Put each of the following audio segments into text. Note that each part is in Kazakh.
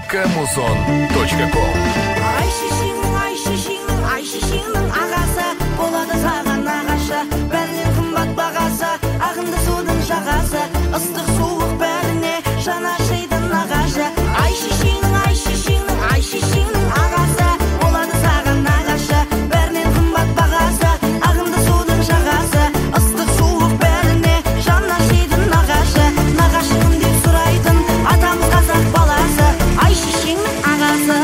kmuzon.com. Айшешеңнің ағасы, болады саған нағашы, бәрінен қымбат бағасы, ағынды судың жағасы, ыстық суық бәріне жан ашиды нағашы. Айшешеңнің ағасы, болады саған нағашы, бәрінен қымбат бағасы, ағынды судың жағасы, ыстық суық бәріне жан ашиды нағашы. Нағашым деп сұрайтын атамыз қазақ баласы, Айшешеңнің ағасы.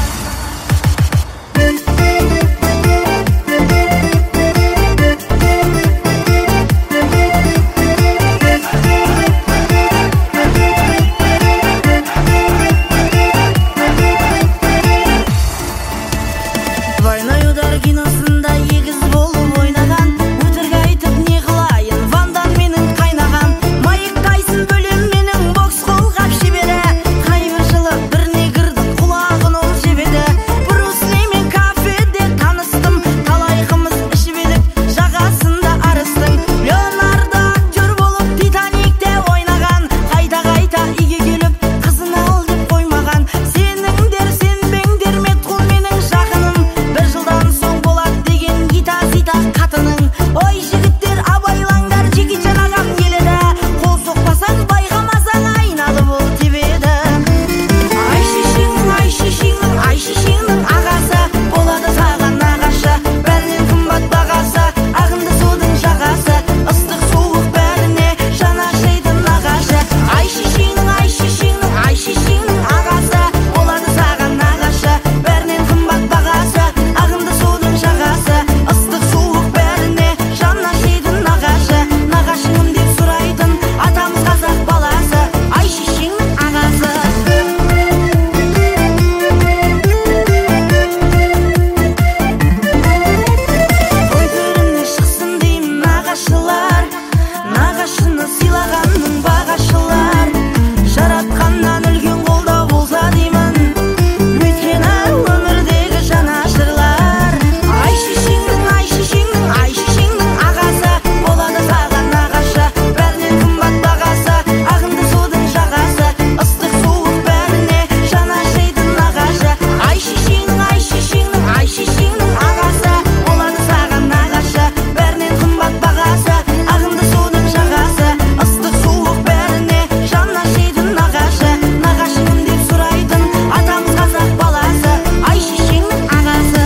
Двойной удар киносында егіз болып ойнаған, өтірік айтып не қылайын, Вандан менің қайнаған, Майк Тайсон бөлем менің бокс қолғап шебері, қайбір жылы біріне кірдім, құлағын ол жебеді. Брус Лимен кафеде таныстым, талай қымыз ішіп едік, жағасында арыстың. Леонардо актер болып Титаникте ойнаған, қайта үйге келіп қызын ал деп қоймаған. Сеніңдер сенбеңдер, Метқұл менің жақыным, бір жылдан соң болады деген гита-зита қатының. Ой жігіттер абайлаңдар, Джеки Чан ағам келеді, қол соқпасаң байғамасаң айналып ол тебеді. Айшешеңнің ағасы, болады саған нағашы, бәрінен қымбат бағасы, ағынды судың жағасы, ыстық суық бәріне жан ашиды нағашы. Айшешеңнің ағасы, болады саған нағашы, бәрінен қымбат бағасы, ағынды судың жағасы, ыстық суық бәріне жан ашиды нағашы. Нағашым деп сұрайтын атамыз қазақ баласы, Айшешеңнің ағасы. Той төріне шықсын деймін нағашылар, нағашыны сыйлағанның бағашылар, жаратқаннан үлкен қолдау болса деймін, өйткені өмірдегі жанашырлар. Айшешеңнің ағасы, болады саған нағашы, бәрінен қымбат бағасы, ағынды судың жағасы, ыстық суық бәріне жан ашиды нағашы. Айшешеңнің ағасы, болады саған нағашы, бәрінен қымбат бағасы, ағынды судың жағасы, ыстық суық бәріне жан ашиды нағашы. Нағашым деп сұрайтын атамыз қазақ баласы, Айшешеңнің ағасы.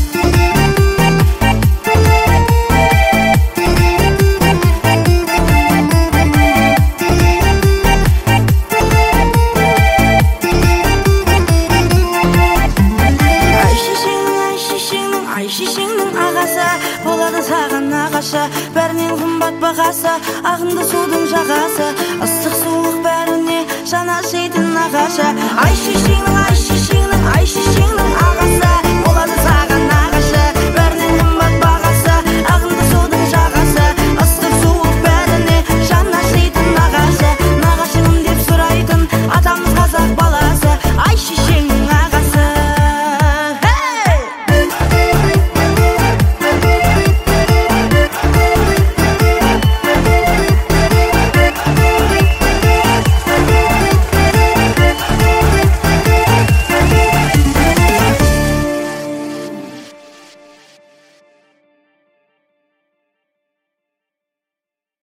Айшешеңнің ағасы, болады саған нағашы, бәрінен қымбат бағасы, ағынды судың жағасы, ыстық суық бәріне жан ашиды нағашы. Айшешеңнің